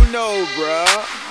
know, bruh.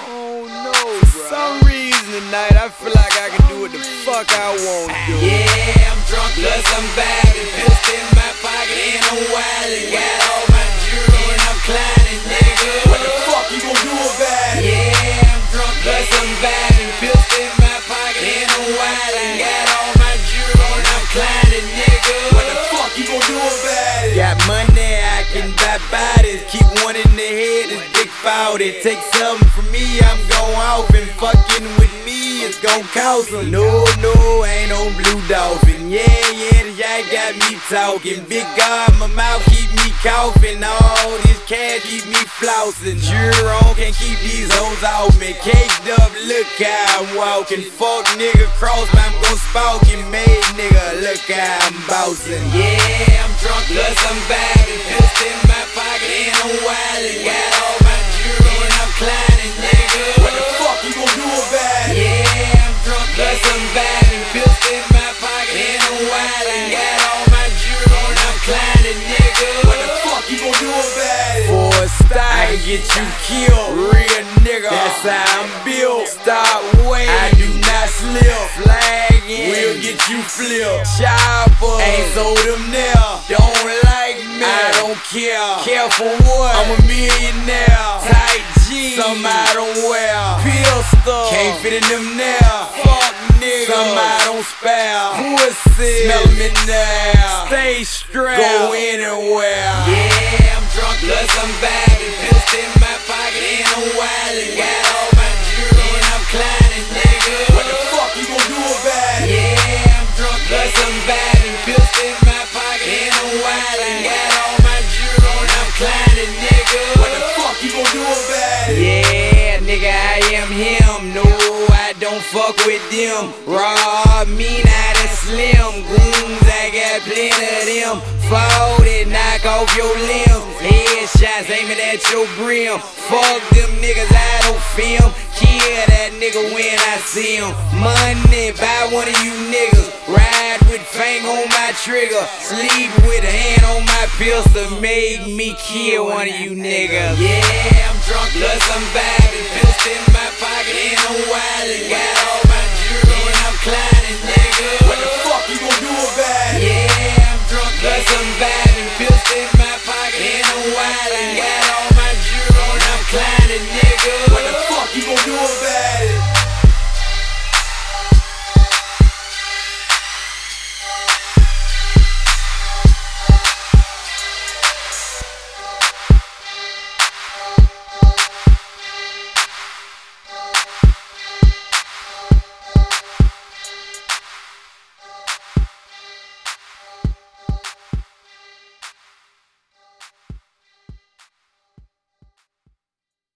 For some reason tonight, I feel like I can do what the fuck I want to do. Yeah, I'm drunk, plus I'm vibing. Pistol in my pocket and I'm wildin'. Got all my jewelry and I'm climbing, nigga. What the fuck you gon' do about it? Yeah, I'm drunk, plus I'm vibing. Pistol in my pocket and I'm wildin'. Got all my jewelry and I'm climbing, nigga. What the fuck you gon' do about it? Got money, I can buy bodies. Keep one in the head, it's big foul. It takes something from me, I'm gon' off. And fucking with me, it's gon' cost them. No, ain't no blue dolphin. Yeah, the yak got me talking. Big God, my mouth keep me coughing. All this cash keep me flousing. Jerome can't keep these hoes off me. Caked up, look how I'm walking. Fuck nigga, cross me, I'm gon' spout him. Made nigga, look how I'm bouncing. Yeah, I'm drunk, plus I'm vibing. Pistol in my pocket and I'm wildin'. Got all my jewelry and I'm climbing, nigga. What the fuck you gon' do about it? Yeah, I'm drunk, plus I'm vibing. Pistol in my pocket and I'm wildin'. Got all my jewelry and I'm climbing, nigga. What the fuck you gon' do about it? For a style, I can get you killed. Real nigga, that's how I'm built. Stop waiting, I do not slip. Flagging, we'll get you flipped. Chopper, ain't sold them there. Don't like me, I don't care. Care for what? I'm a millionaire. Tight jeans, some I don't wear. Pistol, can't fit in them there. Fuck nigga, some I don't spare. Pussy, smell me now. Stay strapped, go anywhere. Yeah, I'm drunk, plus I'm vibing. Pistol in my pocket and I'm wildin'. Got all my jewelry and I'm climbing, nigga. What the fuck you gon' do about it? Yeah, I'm drunk, plus I'm vibing. Pistol in my pocket and I'm wildin'. Got all my jewelry and I'm climbing, nigga. What the fuck you gon' do about it? Yeah, nigga, I am him. No, I don't fuck with them. Raw, me not a slim. Goons, I got plenty of them. Fold it, knock off your limbs. Headshots aiming at your brim. Fuck them niggas, I don't film. Kill that nigga when I see him. Money, buy one of you niggas. Ride with fang on my trigger. Sleep with a hand on my pistol. Make me kill one of you niggas. Yeah, I'm drunk, plus I'm vibing. Pistol in my pocket and I'm wildin'. Got all my jewelry and I'm climbing, nigga.